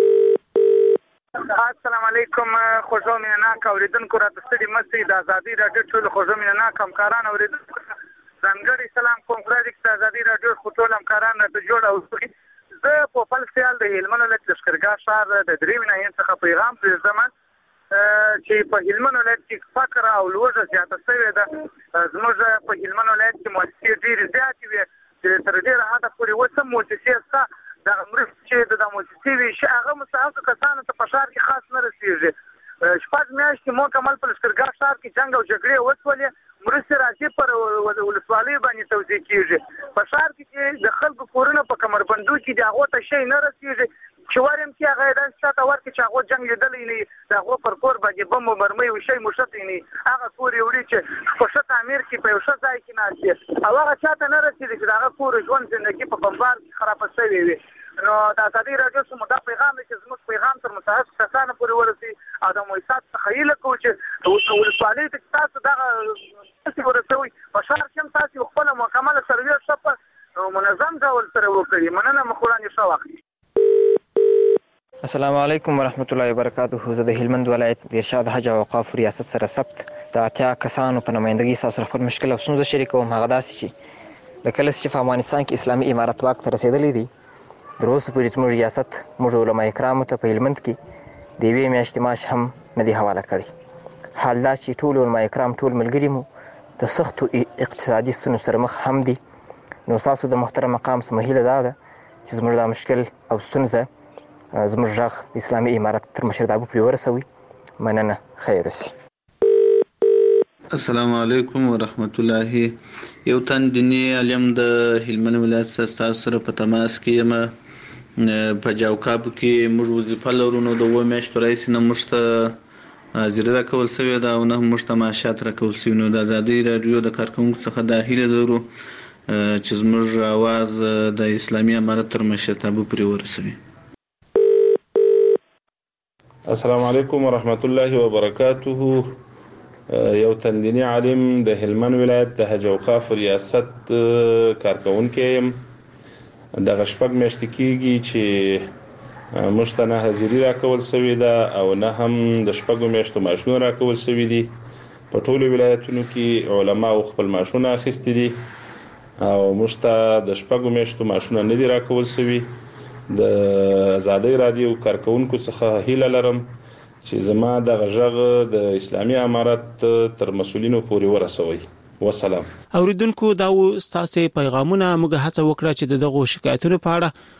السلام علیکم. خوږو مینناک اوریدونکو را ستړي مستي د ازادي راډیو ټول خوږو مینناک همکاران اوریدونکو ځانګړي سلام کوم خدای دې د ازادي راډیو ټول همکاران راته جوړ او زه په خپل خیال د هلمند ولایت لښکرګاه ښار د درې وینې څخه پیغام پرېږدم چې په هلمند ولایت کې فقر او لوږه زیاته شوې ده. زموږ په هلمند ولایت کې مؤسسې ډېرې زیاتې وې چې تر ډېره حده پورې اوس هم مؤسسې شته. دغه مرستې چې د مؤسسې وي هغه مستحقو کسانو ته په ښار کې خاص نه رسېږي. شپږ میاشتې مکمل په لښکرګاه ښار کې جنګ او جګړې وشولې، مرستې راځي پر ولسوالۍ باندې توزیع کېږي. په ښار کې چې د خلکو کورونه په کمربندو کې د هغو ته شی نه رسېږي چې وریم کې هغه یې داسې چاته ورکړي چې هغو جنګ لیدلی نه وي، د هغو پر کور باندې بم و مرمۍ و شی موښتی نه وي، هغه کور یې وړي چې په ښه تعمیر کې په یو ښه ځای کې ناست وي او هغه چاته نه رسېږي چې د هغه کور ژوند زندګي په بمبار کې خرابه شوې وي. نو د ازادي راډیو څخه دا پیغام دی چې زموږ پیغام تر متحق کسانو پورې ورسي او د مؤسسات څخه هیله کوو چې ولسوالۍ ته تاسو دغه ورسوئ. په ښار کې هم تاسو خپله مکمله سروې ښه په منظم ډول سره وکړي. مننه. مخولانې ښه وخت. السلام علیکم ورحمت الله وبرکاته. زه د هلمند ولایت د ارشاد حج او اوقاف ریاست سره ثبت د اتیا کسانو په نمایندګۍ تاسو خپل مشکل او ستونزه شریکوم. هغه داسې چې د کله چې په افغانستان کې اسلامي امارت واک ته رسېدلی دی، تر اوسه پورې زموږ ریاست موږ علما کرامو ته په هلمند کې د یوې میاشتې معاش هم نه دی حواله کړی. حال دا چې ټول علما کرام ټول ملګري مو د سختو اقتصادي ستونزو سره مخ هم دي. نو ستاسو د محترم مقام څخه هیله دا ده چې زموږ دا مشکل او ستونزه زموږ غږ د اسلامي امارت تر مشرتابه پورې ورسوي. مننه. خیر اوسئ. السلام علیکم ورحمت الله. یو تن دیني علم د هلمند ولایت ستاسو سره په تماس کې یم. په جاوکاب کې موږ وظیفه لرو، نو د اووه میاشتو راهیسې نه موږ ته حاضري راکول شوې ده او نه موږ ته معاشات راکول شوي. نو د ازادي راډیو د کارکوونکو څخه دا هیله لرو چې زموږ اواز د اسلامي امارت تر مشرتابه پورې ورسوي. السلام علیکم ورحمت الله وبرکاته. یو تندینی عالم د هلمند ولایت د حج اوقاف ریاست کارکونکو یم. د غشپک مشت کیږي چې مشتنه حاضری راکول سوی ده او نه هم د شپږو میاشتو معاشونه راکول سوی دي. په ټولو ولایتونو کې علما او خپل معاشونه اخیستي دي او مشته د شپږو میاشتو معاشونه نه دي راکول سوی. د آزادۍ رادیو کارکونکو څخه هیله لرم چې زما د غږ د اسلامي امارت تر مسولینو پورې ورسوي. والسلام. اوریدونکو دا و ستاسو پیغامونه موږ هڅه وکړه چې دغه شکایتونو په اړه